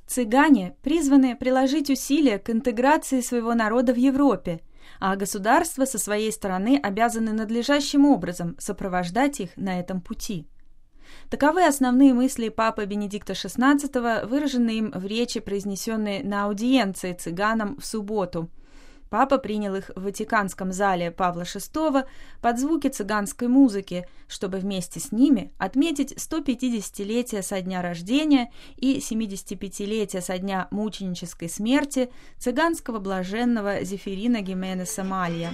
Цыгане призваны приложить усилия к интеграции своего народа в Европе, а государства со своей стороны обязаны надлежащим образом сопровождать их на этом пути. Таковы основные мысли папы Бенедикта XVI, выраженные им в речи, произнесенной на аудиенции цыганам в субботу. Папа принял их в Ватиканском зале Павла VI под звуки цыганской музыки, чтобы вместе с ними отметить 150-летие со дня рождения и 75-летие со дня мученической смерти цыганского блаженного Зефирина Гименеса Малья.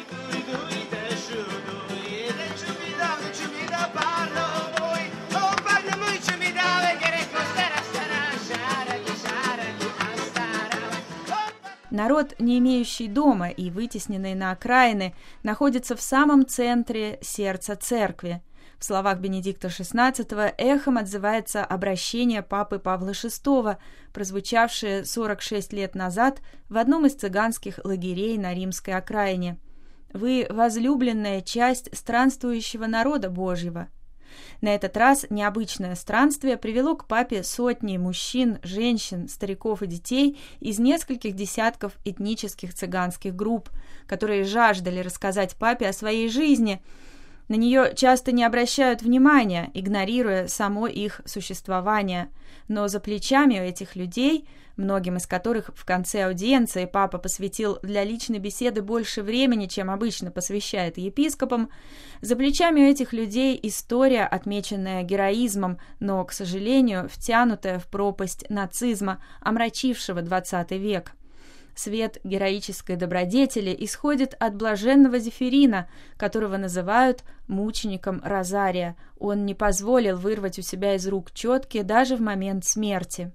Народ, не имеющий дома и вытесненный на окраины, находится в самом центре сердца церкви. В словах Бенедикта XVI эхом отзывается обращение папы Павла VI, прозвучавшее 46 лет назад в одном из цыганских лагерей на римской окраине. «Вы возлюбленная часть странствующего народа Божьего». На этот раз необычное странствие привело к папе сотни мужчин, женщин, стариков и детей из нескольких десятков этнических цыганских групп, которые жаждали рассказать папе о своей жизни. На нее часто не обращают внимания, игнорируя само их существование. Но за плечами у этих людей, многим из которых в конце аудиенции папа посвятил для личной беседы больше времени, чем обычно посвящает епископам, за плечами у этих людей история, отмеченная героизмом, но, к сожалению, втянутая в пропасть нацизма, омрачившего XX век. Свет героической добродетели исходит от блаженного Зефирина, которого называют мучеником Розария. Он не позволил вырвать у себя из рук четки даже в момент смерти.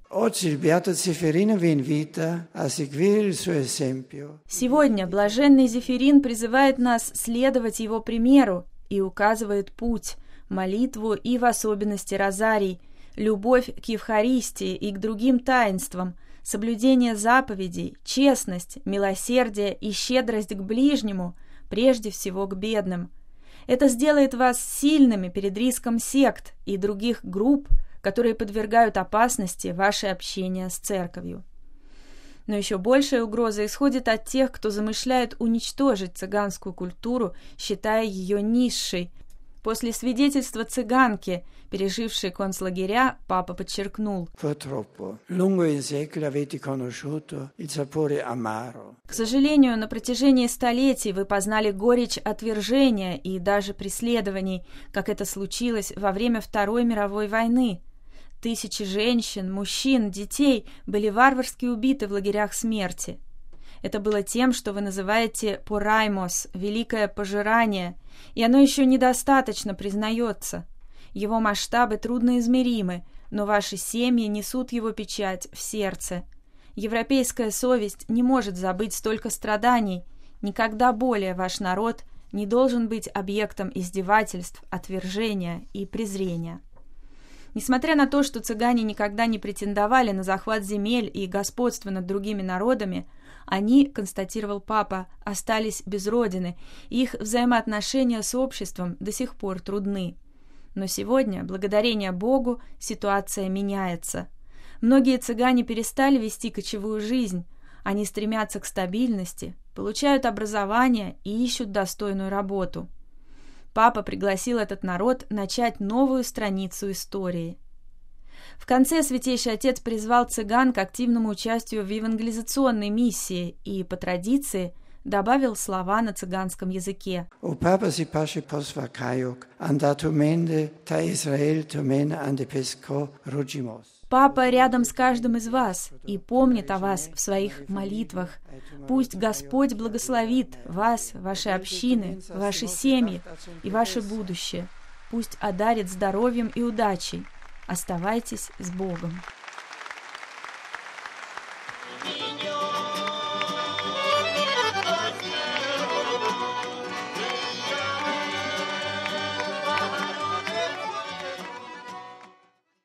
Сегодня блаженный Зефирин призывает нас следовать его примеру и указывает путь, молитву и в особенности Розарий, любовь к Евхаристии и к другим таинствам, соблюдение заповедей, честность, милосердие и щедрость к ближнему, прежде всего к бедным. Это сделает вас сильными перед риском сект и других групп, которые подвергают опасности ваше общение с церковью. Но еще большая угроза исходит от тех, кто замышляет уничтожить цыганскую культуру, считая ее низшей. После свидетельства цыганки, пережившей концлагеря, папа подчеркнул: «К сожалению, на протяжении столетий вы познали горечь отвержения и даже преследований, как это случилось во время Второй мировой войны. Тысячи женщин, мужчин, детей были варварски убиты в лагерях смерти. Это было тем, что вы называете «пораймос» — «великое пожирание», и оно еще недостаточно признается. Его масштабы трудноизмеримы, но ваши семьи несут его печать в сердце. Европейская совесть не может забыть столько страданий. Никогда более ваш народ не должен быть объектом издевательств, отвержения и презрения». Несмотря на то, что цыгане никогда не претендовали на захват земель и господство над другими народами, они, констатировал папа, остались без родины, и их взаимоотношения с обществом до сих пор трудны. Но сегодня, благодарение Богу, ситуация меняется. Многие цыгане перестали вести кочевую жизнь, они стремятся к стабильности, получают образование и ищут достойную работу. Папа пригласил этот народ начать новую страницу истории. В конце Святейший Отец призвал цыган к активному участию в евангелизационной миссии и, по традиции, добавил слова на цыганском языке. «Папа рядом с каждым из вас и помнит о вас в своих молитвах. Пусть Господь благословит вас, ваши общины, ваши семьи и ваше будущее. Пусть одарит здоровьем и удачей. Оставайтесь с Богом».